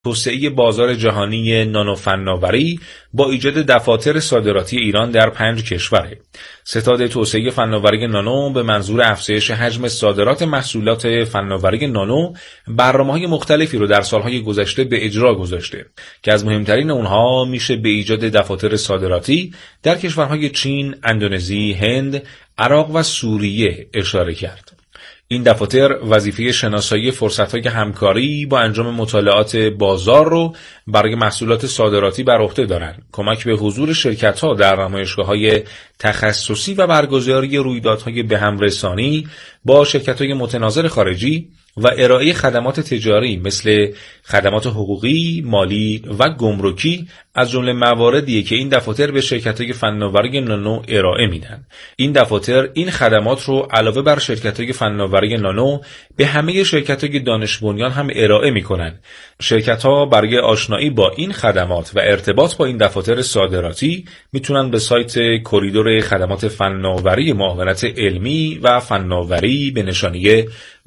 توسعه بازار جهانی نانوفناوری با ایجاد دفاتر صادراتی ایران در 5 کشوره. ستاد توسعه فناوری نانو به منظور افزایش حجم صادرات محصولات فناوری نانو برنامه‌های مختلفی رو در سالهای گذشته به اجرا گذاشته که از مهمترین اونها میشه به ایجاد دفاتر صادراتی در کشورهای چین، اندونزی، هند، عراق و سوریه اشاره کرد. این دفاتر وظیفه شناسایی فرصت‌های همکاری با انجام مطالعات بازار رو برای محصولات صادراتی بر عهده دارند، کمک به حضور شرکت‌ها در نمایشگاه‌های تخصصی و برگزاری رویدادهای به‌همرسانی با شرکت‌های متناظر خارجی و ارائه خدمات تجاری مثل خدمات حقوقی، مالی و گمرکی از جمله مواردیه که این دفاتر به شرکت‌های فناوری نانو ارائه میدن. این دفاتر این خدمات رو علاوه بر شرکت‌های فناوری نانو به همه شرکت‌های دانش بنیان هم ارائه میکنن. شرکت‌ها برای آشنایی با این خدمات و ارتباط با این دفاتر صادراتی میتونن به سایت کریدور خدمات فناوری معاونت علمی و فناوری به نشانی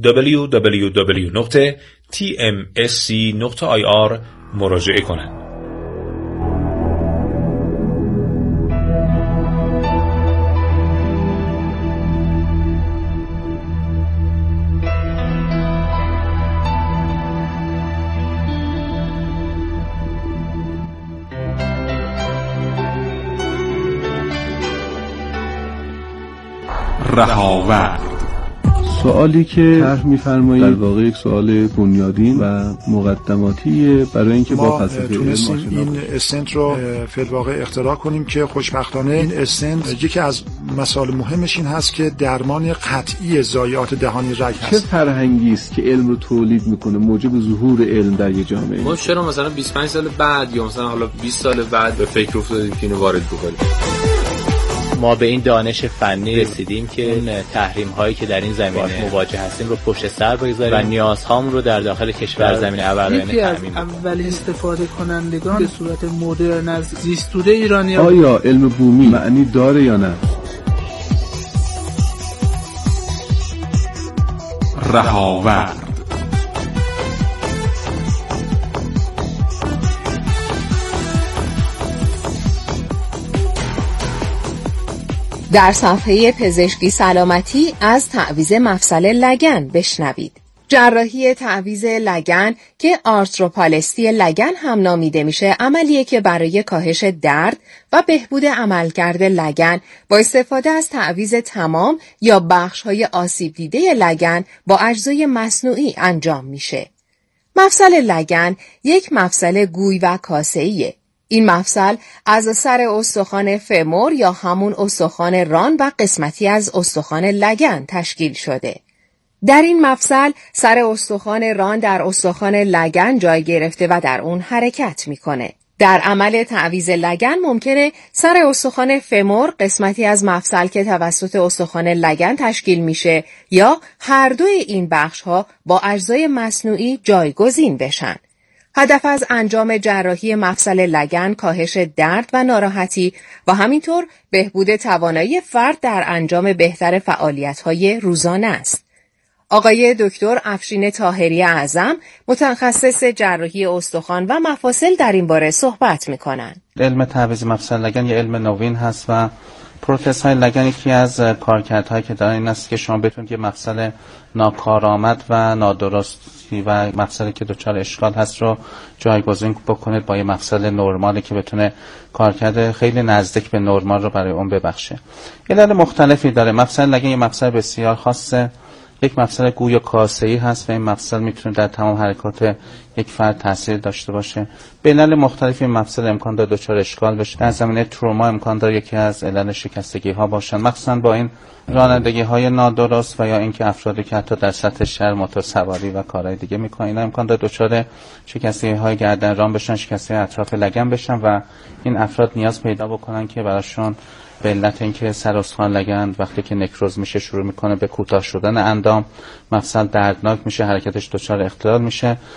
www.tmsc.ir مراجعه کنند. رهاورد. سوالی که طرح می‌فرمایید در واقع یک سوال بنیادین و مقدماتیه برای اینکه با فلسفه تونستیم این استنت رو فی الواقع اختراع کنیم که خوشبختانه این استنت یکی از مسائل مهمش این هست که درمان قطعی ضایعات دهانی رگ هست. چه فرهنگی است که علم رو تولید میکنه، موجب ظهور علم در یه جامعه؟ ما چرا مثلا 25 سال بعد یا مثلا حالا 20 سال بعد به فکر افتادیم که اینو وارد بکنیم؟ ما به این دانش فنی رسیدیم که اون تحریم هایی که در این زمینه مواجه هستیم رو پشت سر بگذاریم و نیازهامون رو در داخل کشور زمینه اولین تامین کنیم. اولین استفاده کنندگان به صورت مدرن از زیستوده ایرانی آیا علم بومی معنی داره یا نه؟ رهاورد. در صفحه پزشکی سلامتی از تعویض مفصل لگن بشنوید. جراحی تعویض لگن که آرتروپالستی لگن هم نامیده میشه، عملیه که برای کاهش درد و بهبود عملکرد لگن با استفاده از تعویض تمام یا بخش‌های آسیب دیده لگن با اجزای مصنوعی انجام میشه. مفصل لگن یک مفصل گوی و کاسه‌ایه. این مفصل از سر استخوان فمور یا همون استخوان ران و قسمتی از استخوان لگن تشکیل شده. در این مفصل سر استخوان ران در استخوان لگن جای گرفته و در اون حرکت میکنه. در عمل تعویض لگن ممکنه سر استخوان فمور، قسمتی از مفصل که توسط استخوان لگن تشکیل میشه، یا هر دوی این بخش‌ها با اجزای مصنوعی جایگزین بشن. هدف از انجام جراحی مفصل لگن کاهش درد و ناراحتی و همینطور بهبود توانایی فرد در انجام بهتر فعالیت‌های روزانه است. آقای دکتر افشین طاهری اعظم متخصص جراحی استخوان و مفاصل در این باره صحبت می‌کنند. علم تعویض مفصل لگن یه علم نوین هست و پروتزهای لگن یکی از کارکردهایی که داره این است که شما بتونید یه مفصل ناکارآمد و نادرستی و مفصلی که دچار اشکال هست رو جایگزین بکنید با یه مفصل نرمالی که بتونه کارکرد خیلی نزدیک به نرمال رو برای اون ببخشه. علل مختلفی داره. مفصل لگن یه مفصل بسیار خاصه، یک مفصل گوی و کاسه‌ای هست و این مفصل میتونه در تمام حرکات یک فرد تاثیر داشته باشه. به علل مختلفی مفصل امکان داره دچار اشکال بشه. در زمینه تروما امکان داره یکی از علل شکستگی ها باشن، مخصوصا با این رانندگی های نادرست و یا اینکه افرادی که حتی در سطح شهر موتورسواری و کارهای دیگه میکنن اینا امکان داره دچار شکستگی های گردن ران بشن، شکستگی اطراف لگن بشن و این افراد نیاز پیدا بکنن که براشون به علت اینکه سر استخوان لگن وقتی که نکروز میشه شروع میکنه به کوتاه شدن اندام، مفصل دردناک میشه، حرکتش دچار اختلال میشه و در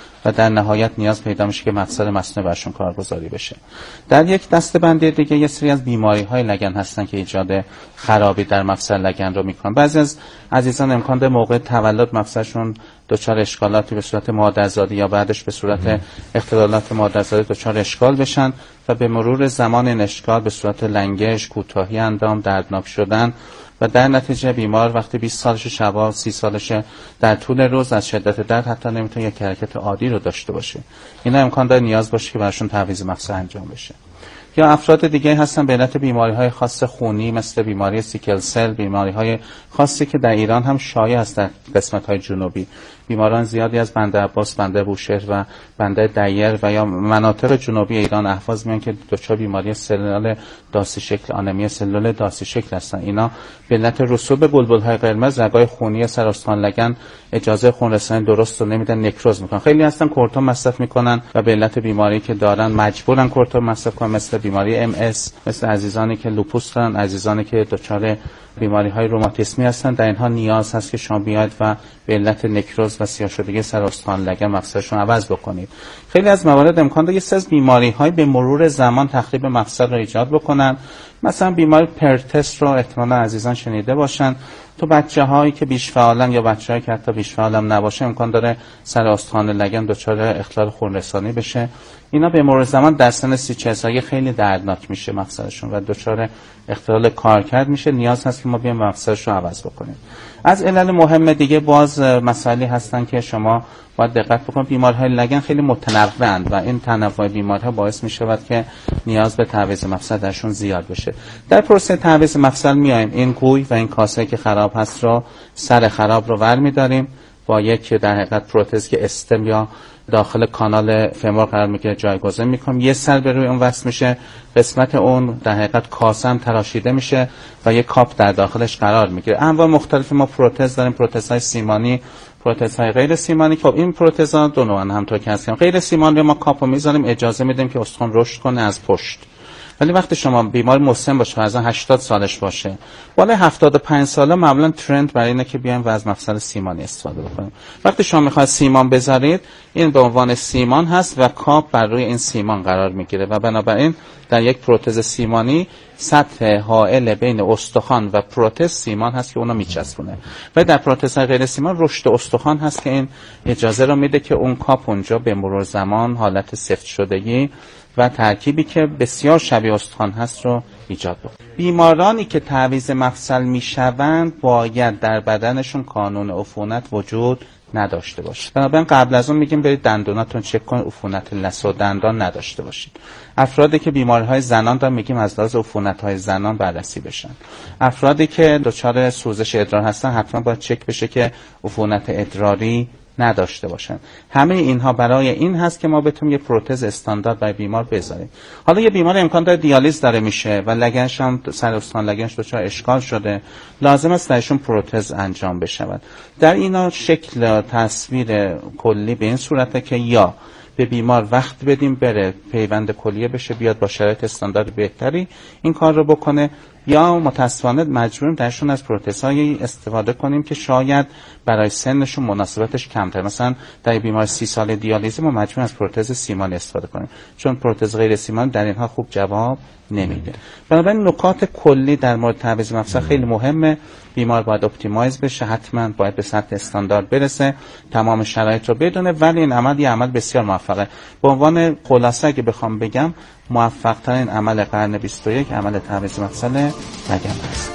در نهایت نیاز پیدا میشه که مفصل مصنوعی برشون کارگزاری بشه. در یک دسته‌بندی دیگه یه سری از بیماری‌های لگن هستن که ایجاد خرابی در مفصل لگن رو میکنن. بعضی از عزیزان امکان داره موقع تولد مفصلشون دچار اشکالاتی به صورت مادرزادی یا بعدش به صورت اختلالات مادرزادی دچار اشکال بشن و به مرور زمان این اشکال به صورت لنگش، کوتاهی اندام، دردناک شدن و در نتیجه بیمار وقتی 20 سالشه شبا 30 سالشه در طول روز از شدت درد حتی نمیتونه یک حرکت عادی رو داشته باشه. اینا امکان داره نیاز باشه که براشون تعویض مفصل انجام بشه. یا افراد دیگه هستن به علت بیماری‌های خاص خونی مثل بیماری سیکل سل، بیماری‌های خاصی که در ایران هم شایع است در قسمت‌های جنوبی. بیماران زیادی از بنده عباس، بنده بوشهر و بنده دیر و یا مناطق جنوبی ایران اهواز میان که دچار بیماری سلول داسی شکل، آنمی سلول داسی شکل هستن. اینا به علت رسوب بلبل‌های قرمز رگ‌های خونی سر استخوان لگن اجازه خون رسانی درست رو نمیدن، نکروز میکنن. خیلی هستن کورتون مصرف میکنن و به علت بیماری که دارن مجبورن کورتون مصرف کنن، مثل بیماری ام اس، مثل عزیزانی که لوپوس دارن، عزیزانی که دچار بیماری‌های روماتیسمی هستن. در اینها نیاز هست که شما بیاید و به علت نکروز و سیاه شدگی سر استخوان لگن مفصلشون عوض بکنید. خیلی از موارد امکان داره یه سری از بیماری‌های به مرور زمان تخریب مفصل رو ایجاد بکنن. مثلا بیماری پرتست رو احتمالاً عزیزان شنیده باشن. تو بچه‌هایی که بیش فعالن یا بچه‌هایی که حتی بیش فعال هم نباشه امکان داره سر استخوان لگن دچار اختلال خونرسانی بشه. اینا به مرور زمان در سن 30-40 سالگی خیلی دردناک میشه مفصلشون و دچار اختلال کارکرد میشه. نیاز هست که ما بیایم مفصلش رو عوض بکنیم. از علل مهم دیگه باز مسائلی هستن که شما باید دقت بکنید. بیماری‌های لگن خیلی متنوع‌اند و این تنوع بیماری‌ها باعث می‌شود که نیاز به تعویض مفصل درشون زیاد بشه. در پروسه تعویض مفصل میایم این گوی و این کاسه که خراب هست رو، سر خراب رو برمی‌داریم با یک در حقیقت پروتز که استم یا داخل کانال فمور قرار میگیره جایگزین میکنم. یه سر به روی اون وصل میشه، قسمت اون در حقیقت کاسه هم تراشیده میشه و یه کاپ در داخلش قرار میگیره. انواع مختلف ما پروتز داریم، پروتزهای سیمانی، پروتزهای غیر سیمانی. خب این پروتزها دو نوعن همونطور که هستیم. غیر سیمانی ما کاپو میذاریم، اجازه میدیم که استخوان رشد کنه از پشت. ولی وقتی شما بیمار مسن باشه، از 80 سالش باشه، بالای 75 ساله معمولا ترند برای اینه که بیایم و از مفصل سیمانی استفاده بکنیم. وقتی شما میخواید سیمان بذارید، این به عنوان سیمان هست و کاپ بر روی این سیمان قرار میگیره و بنابراین در یک پروتز سیمانی سطح حائل بین استخوان و پروتز سیمان هست که اونو میچسبونه. و در پروتز غیر سیمان رشد استخوان هست که این اجازه رو میده که اون کاپ اونجا به مرور زمان حالت سفت شدگی و ترکیبی که بسیار شبیه استخوان هست رو ایجاد بکنه. بیمارانی که تعویض مفصل میشوند باید در بدنشون کانون عفونت وجود نداشته باشه. بنابراین قبل از اون میگیم برید دندوناتون چک کنید عفونت لثه و دندان نداشته باشید. افرادی که بیماری‌های زنان دارن میگیم از لحاظ عفونت‌های زنان بررسی بشن. افرادی که دچار سوزش ادرار هستن حتما باید چک بشه که عفونت ادراری نداشته باشن. همه اینها برای این هست که ما بتونیم یه پروتز استاندارد برای بیمار بذاریم. حالا یه بیمار امکان داره دیالیز داره میشه و لگنش هم سر استخوان لگنش دچار اشکال شده، لازم است درشون پروتز انجام بشود. در اینا شکل تصویر کلی به این صورته که یا به بیمار وقت بدیم بره پیوند کلیه بشه، بیاد با شرایط استاندارد بهتری این کار رو بکنه، یا متاسفانه مجبوریم درشون از پروتزهایی استفاده کنیم که شاید برای سنشون مناسبتش کمتر. مثلا در بیمار 30 ساله دیالیز ما مجبوریم از پروتز سیمانی استفاده کنیم چون پروتز غیر سیمانی در اینها خوب جواب نمیده. بنابراین نکات کلی در مورد تعویض مفصل خیلی مهمه. بیمار باید اپتیمایز بشه، حتما باید به سطح استاندارد برسه، تمام شرایط رو بدونه، ولی این عمل یه عمل بسیار موفقه. به عنوان خلاصه اگه بخوام بگم موفق ترین عمل قرن 21 عمل تعویض مفصل لگن است.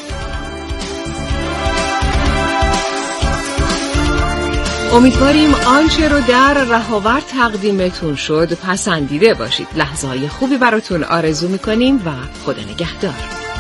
امیدواریم آنچه رو در رهاورد تقدیمتون شد پسندیده باشید. لحظه‌های خوبی براتون آرزو می‌کنیم و خدا نگهدار.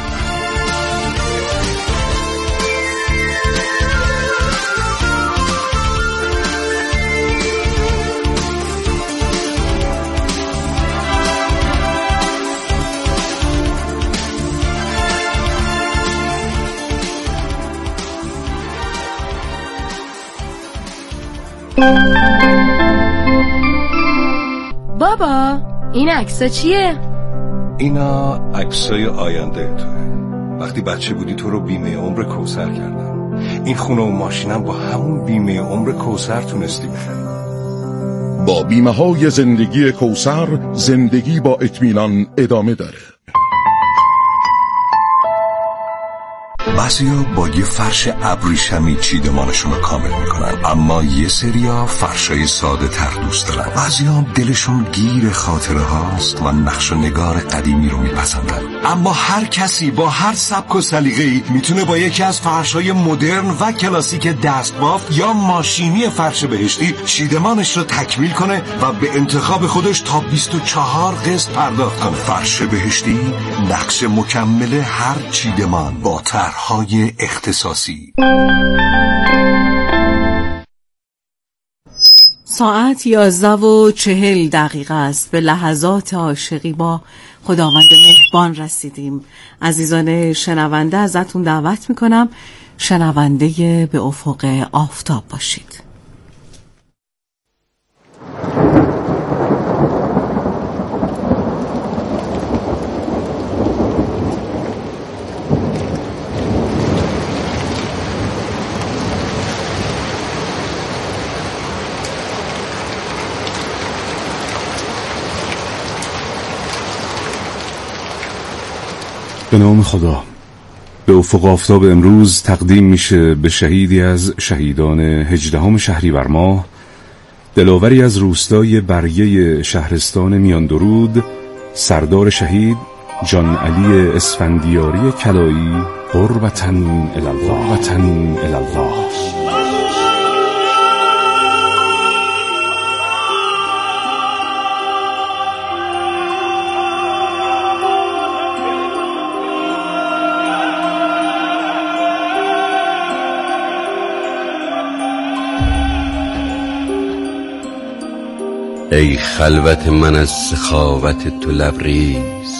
بابا این عکسا چیه؟ اینا عکسای آینده توه. وقتی بچه بودی تو رو بیمه عمر کوثر کردم. این خونه و ماشینم با همون بیمه عمر کوثر تونستی بخری. با بیمه‌های زندگی کوثر زندگی با اطمینان ادامه داره. بعضیا با یه فرش ابریشمی چیدمانشون رو کامل میکنن، اما یه سریا فرشای ساده تر دوست دارن. بعضیا دلشون گیر خاطره هاست و نقش و نگار قدیمی رو میپسندن. اما هر کسی با هر سبک و سلیقه‌ای میتونه با یکی از فرشای مدرن و کلاسیک دستبافت یا ماشینی فرش بهشتی چیدمانش رو تکمیل کنه و به انتخاب خودش تا 24 قسط پرداخت کنه. فرش بهشتی نقش مکمل هر چیدمان با طرح‌های اختصاصی. ساعت 11:40 است. به لحظات عاشقی با خداوند مهربان رسیدیم. عزیزان شنونده، ازتون دعوت میکنم شنونده به افق آفتاب باشید. به نام خدا. به افق آفتاب امروز تقدیم میشه به شهیدی از شهیدان 18 شهریور ماه، دلاوری از روستای بریه شهرستان میان درود، سردار شهید جان علی اسفندیاری کلایی قربتاً الالله. ای خلوت من از سخاوت تو لبریز،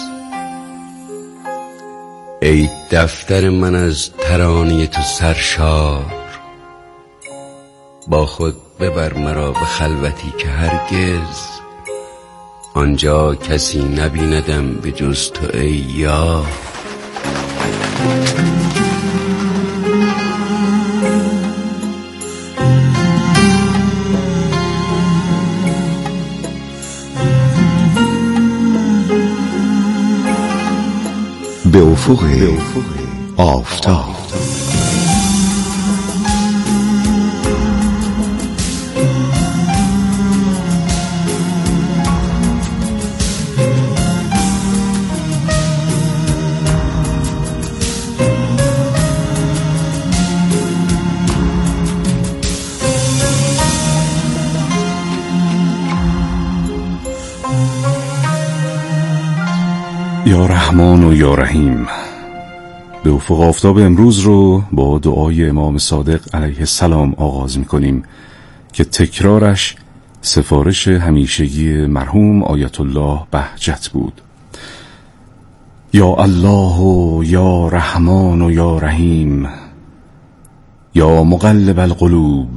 ای دفتر من از ترانه تو سرشار، با خود ببر مرا به خلوتی که هرگز آنجا کسی نبیندم به جز تو ای یار. به افق آفتاب. یا رحمان و یا رحیم. به افق آفتاب امروز رو با دعای امام صادق علیه السلام آغاز می‌کنیم که تکرارش سفارش همیشگی مرحوم آیت الله بهجت بود. یا الله و یا رحمان و یا رحیم، یا مقلب القلوب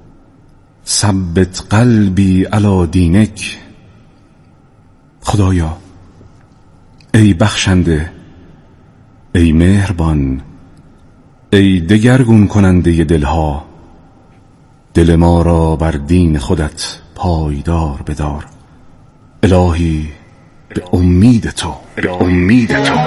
ثبت قلبی علی دینک. خدایا، ای بخشنده، ای مهربان، ای دگرگون کننده دلها، دل ما را بر دین خودت پایدار بدار. الهی به امید تو، به امید تو.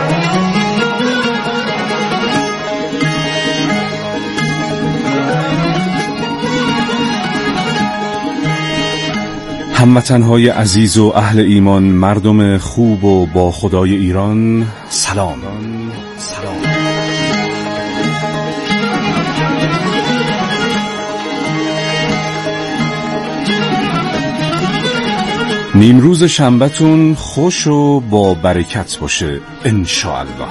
هموطنهای عزیز و اهل ایمان، مردم خوب و با خدای ایران، سلام. نیمروز شنبه‌تون خوش و با برکت باشه انشاءالله.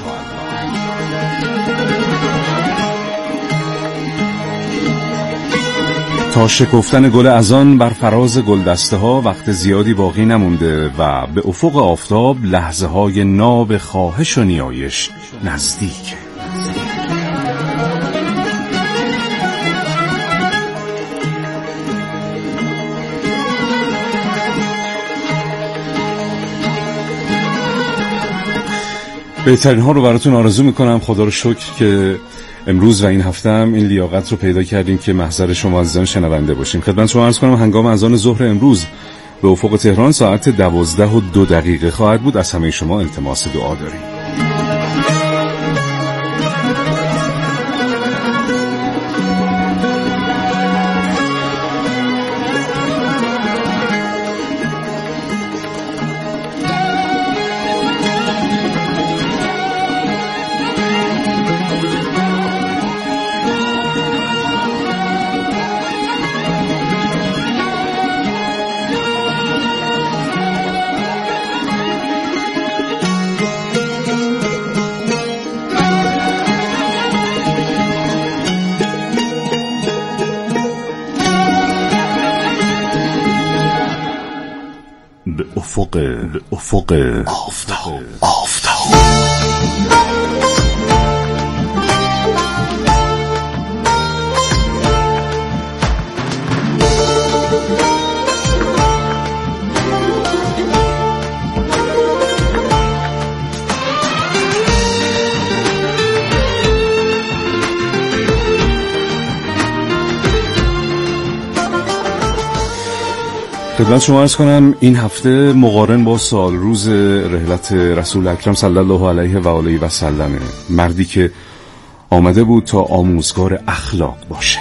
تا شکفتن گل اذان بر فراز گلدسته ها وقت زیادی باقی نمونده و به افق آفتاب لحظه های ناب خواهش و نیایش نزدیکه. بهترین ها رو براتون آرزو میکنم. خدا رو شکر که امروز و این هفته هم این لیاقت رو پیدا کردیم که محضر شما عزیزان شنونده باشیم. خدمت شما عرض کنم هنگام اذان ظهر امروز به افق تهران ساعت 12:02 خواهد بود. از همه شما التماس دعا داریم. به افق آفتاب. خدمت شما عرض کنم این هفته مقارن با سال روز رحلت رسول اکرم صلی الله علیه و آله و سلم، مردی که آمده بود تا آموزگار اخلاق باشه.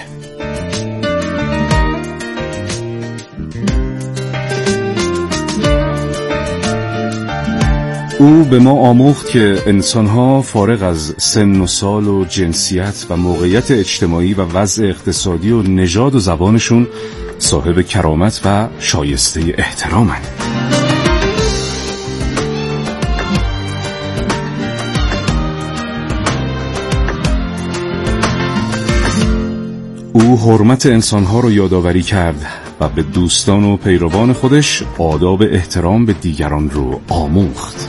او به ما آموخت که انسانها فارغ از سن و سال و جنسیت و موقعیت اجتماعی و وضع اقتصادی و نژاد و زبانشون صاحب کرامت و شایسته احترامند. او حرمت انسانها رو یادآوری کرد و به دوستان و پیروان خودش آداب احترام به دیگران رو آموخت.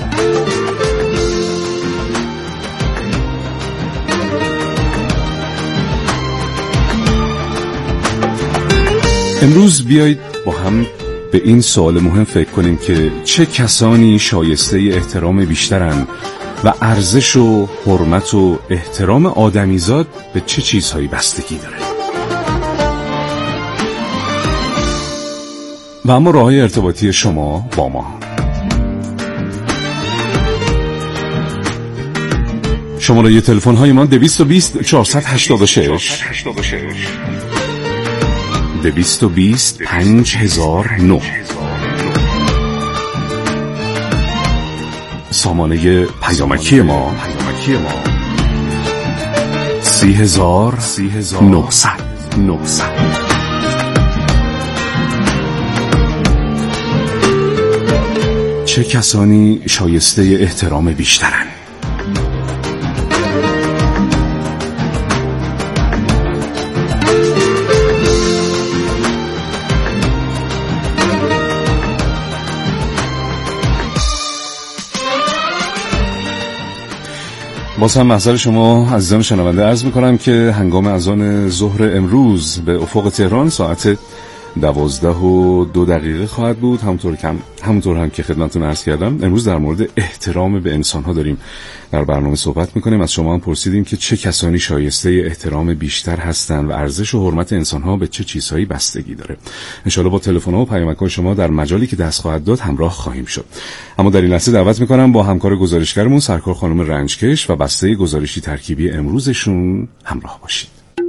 امروز بیایید با هم به این سوال مهم فکر کنیم که چه کسانی شایسته احترام بیشترن و ارزش و حرمت و احترام آدمیزاد به چه چیزهایی بستگی داره. و اما راه‌های ارتباطی شما با ما. شماره تلفن های ما 220 486 220 5009. سامانه پیامکی ما 30900. چه کسانی شایسته احترام بیشترن؟ باز هم محضر شما عزیزان شنونده عرض میکنم که هنگام اذان ظهر امروز به افق تهران ساعت 12:02 خواهد بود. همونطور هم که خدمتتون عرض کردم امروز در مورد احترام به انسان‌ها داریم در برنامه صحبت میکنیم. از شما هم پرسیدیم که چه کسانی شایسته احترام بیشتر هستند و ارزش و حرمت انسان‌ها به چه چیزهایی بستگی داره. انشالله با تلفن‌ها و پیامک‌های شما در مجالی که دست خواهد داد همراه خواهیم شد. اما در این لحظه دعوت میکنم با همکار گزارشگرمون سرکار خانم رنجکش و بسته گزارشی ترکیبی امروزشون همراه باشید.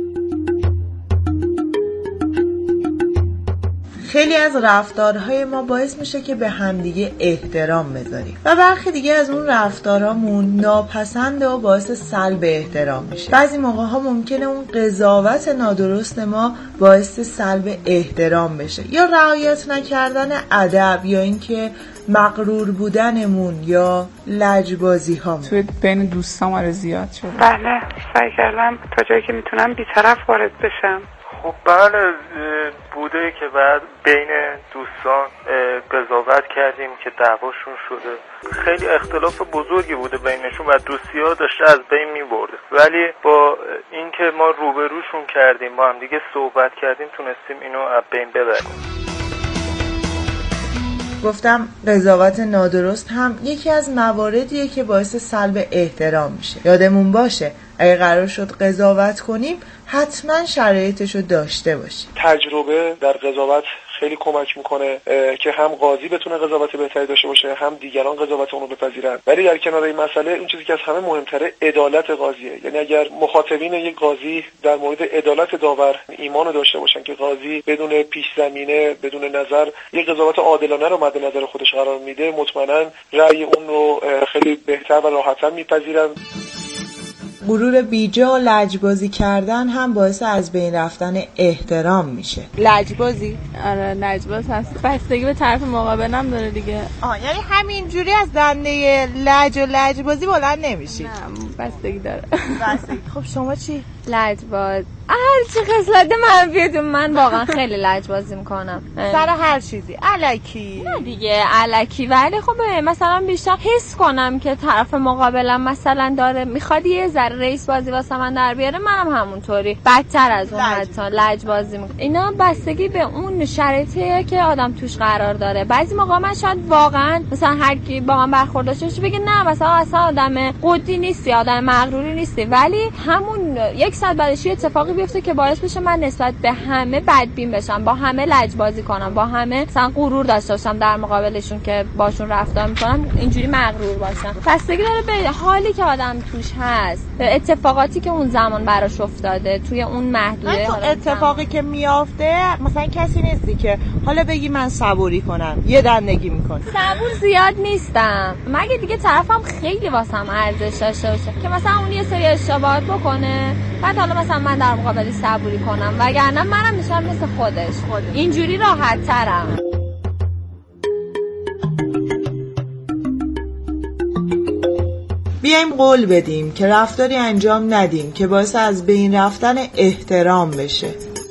خیلی از رفتارهای ما باعث میشه که به همدیگه احترام بذاریم و برخی دیگه از اون رفتارامون ناپسنده و باعث سلب احترام میشه. بعضی موقع‌ها ممکنه اون قضاوت نادرست ما باعث سلب احترام بشه یا رعایت نکردن ادب یا اینکه مغرور بودنمون یا لجبازی ها توی بین دوستام زیاد شده. بله سعی کردم تا جایی که میتونم بی‌طرف وارد بشم. خب بله بوده که بعد بین دوستان قضاوت کردیم که دعواشون شده. خیلی اختلاف بزرگی بوده بینشون و دوستی‌ها داشته از بین می‌برده، ولی با اینکه ما روبروشون کردیم با هم دیگه صحبت کردیم تونستیم اینو از بین ببریم. گفتم قضاوت نادرست هم یکی از مواردیه که باعث سلب احترام میشه. یادمون باشه اگه قرار شد قضاوت کنیم حتما شرایطشو داشته باشیم. تجربه در قضاوت خیلی کمک میکنه که هم قاضی بتونه قضاوت بهتری داشته باشه، هم دیگران قضاوت اون رو بپذیرن. ولی در کنار این مسئله اون چیزی که از همه مهمتره عدالت قاضیه. یعنی اگر مخاطبین یک قاضی در مورد عدالت داور ایمان داشته باشن که قاضی بدون پیش زمینه، بدون نظر یک قضاوت عادلانه رو مد نظر خودش قرار میده، مطمئنا رأی اون رو خیلی بهتر و راحت‌تر میپذیرن. غرور بیجا و لجبازی کردن هم باعث از بین رفتن احترام میشه. لجبازی؟ آره لجباز هست. بستگی به طرف مقابلم داره دیگه. یعنی همینجوری از دنده لج و لجبازی بلند نمیشی؟ نه بستگی داره. بستگی. خب شما چی؟ لجباز. هر چی خصلت منفیه من واقعا خیلی لجبازی میکنم. سر هر چیزی. الکی. نه دیگه الکی، ولی خب مثلا بیشتر حس کنم که طرف مقابلم مثلا داره میخواد یه ذره رئیس بازی واسه من در بیاره، منم همونطوری بدتر از اون حتی لجبازی میکنم. اینا بستگی به اون شرایطیه که آدم توش قرار داره. بعضی موقع من شاید واقعا مثلا هر کی با من برخورد داشته باشه بگه نه مثلا اصلا آدم قدی نیستی، آدم مغروری نیستی، ولی همون یک ساعت بعدش اتفاقی بیفته که باعث بشه من نسبت به همه بدبین بشم، با همه لجبازی کنم، با همه مثلا غرور داشته باشم در مقابلشون که باشون رفتار میکنم، اینجوری مغرور باشم. بستگی داره به حالی که آدم توش هست، به اتفاقاتی که اون زمان براش افتاده توی اون محدوده. تو اتفاقی که میافته مثلا کسی نیستی که حالا بگی من صبوری کنم، یه دندگی میکنم. صبور زیاد نیستم، مگه دیگه طرفم خیلی واسم ارزش داشته باشه که مثلا اون یه سری اشتباهات بکنه بعد حالا مثلا من در مقابل صبوری کنم، وگرنه منم میشم مثل خودش. اینجوری راحت ترم. بیایم قول بدیم که رفتاری انجام ندیم که باعث از بین رفتن احترام بشه.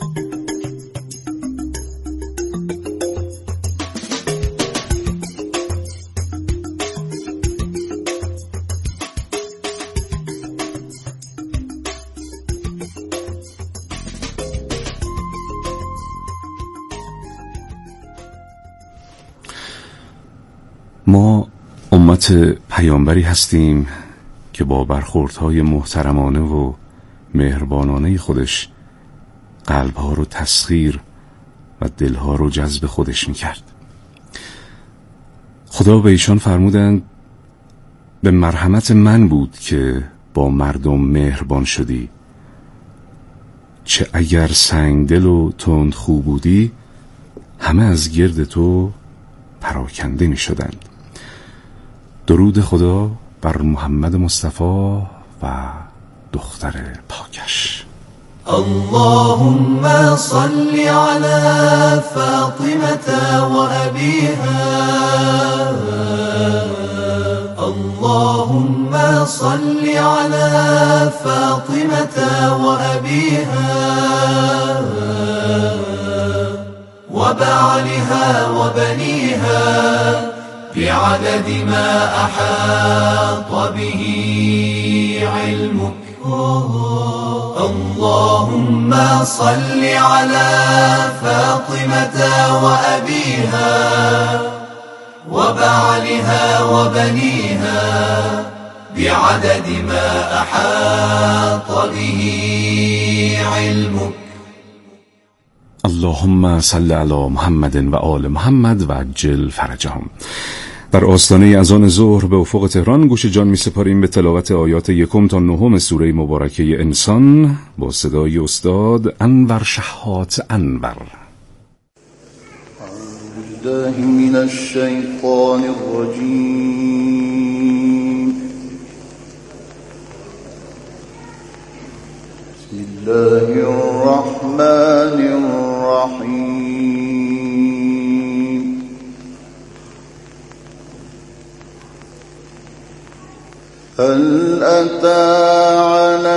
ما امت پیامبری هستیم که با برخوردهای محترمانه و مهربانانه خودش قلبها رو تسخیر و دلها رو جذب خودش میکرد. خدا به ایشان فرمودند به مرحمت من بود که با مردم مهربان شدی، چه اگر سنگدل و تندخو بودی همه از گرد تو پراکنده می شدند. درود خدا بر محمد مصطفی و دختر پاکش. اللهم صل على فاطمة وأبيها، اللهم صل على فاطمة وأبيها وبعلها وبنيها بعدد ما أحاط به علمك. اللهم صل على فاطمة وأبيها وبعلها وبنيها بعدد ما أحاط به علمك. اللهم صل علی محمد و آل محمد و عجل فرجهم. در آستانه اذان ظهر به افق تهران گوش جان می سپاریم به تلاوت آیات 1 تا 9 سوره مبارکه انسان با صدای استاد انور شحات انور. بالله من الشیطان الرجیم. بسم الله الرحمن الرحیم. هل أتى على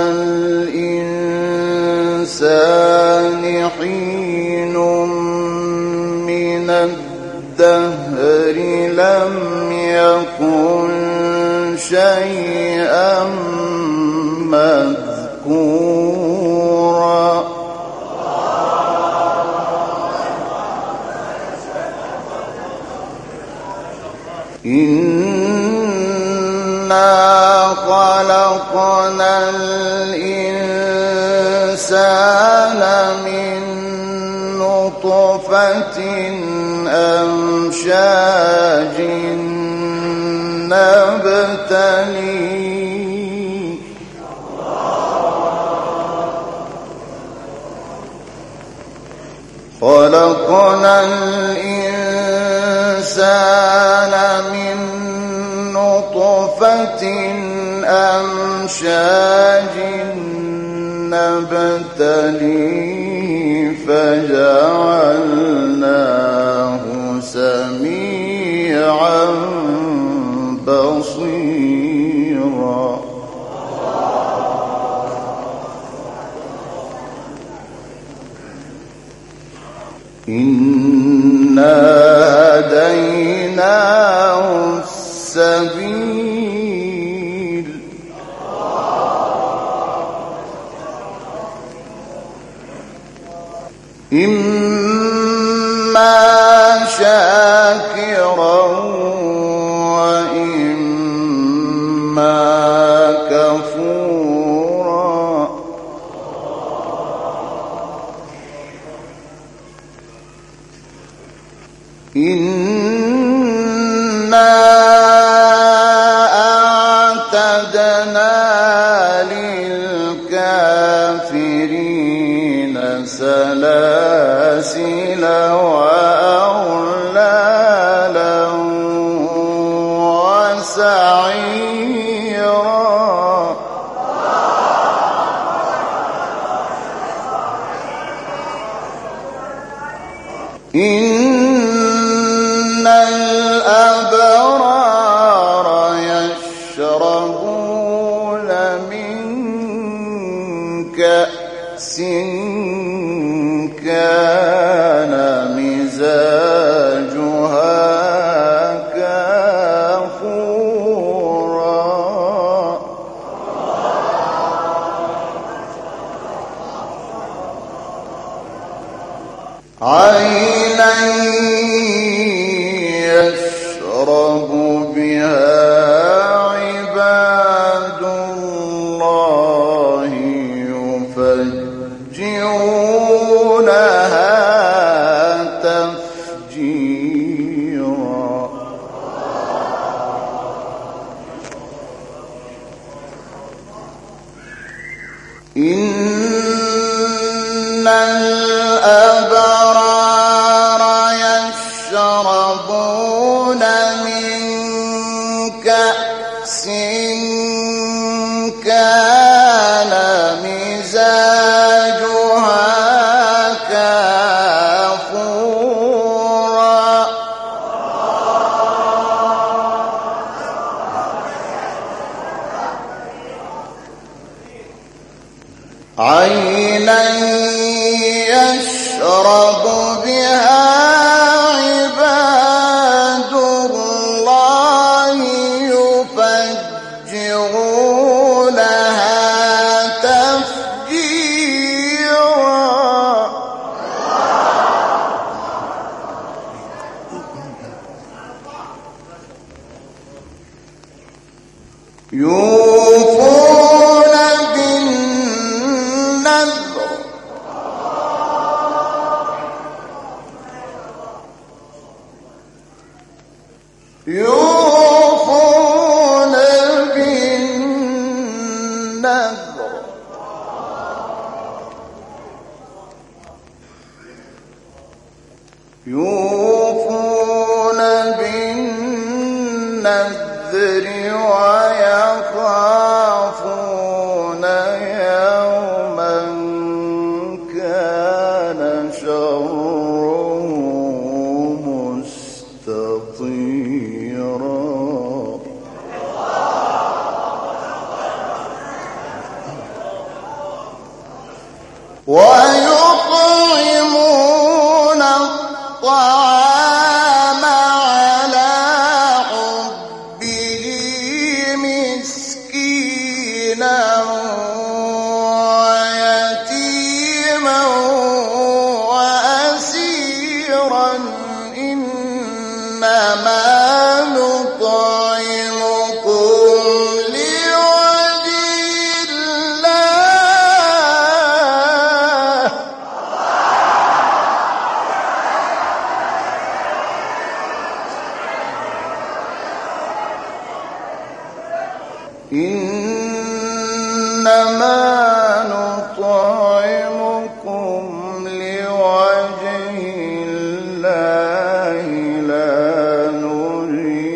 الإنسان حين من الدهر لم يكن شيئا مذكورا. إنا خلقنا الإنسان من نطفة أمشاج نبتليه خلقنا الإنسان من نطفة أمشاج نبتليه فجعلناه سميعا بصيرا إنا هديناه السبيل إما شاكرا وإما كفورا إنا أعتدنا للكافرين سلاسل وأغلالا وسعيرا إن الأبرار يشربون من كأس كان مزاجها كافورا عينا يشرب بها عباد الله يفجرونها تفجيرا إن الأبرار يشربون من كأس كان مزاجها كافورا عينا يشرب بها عباد الله يفجرونها تفجيرا يوفون بالنذر يوفون بالنذر يوفون بالنذر ويخافون يوما كان شره مستطيرا ويطعمون الطعام على حبه مسكينا إنما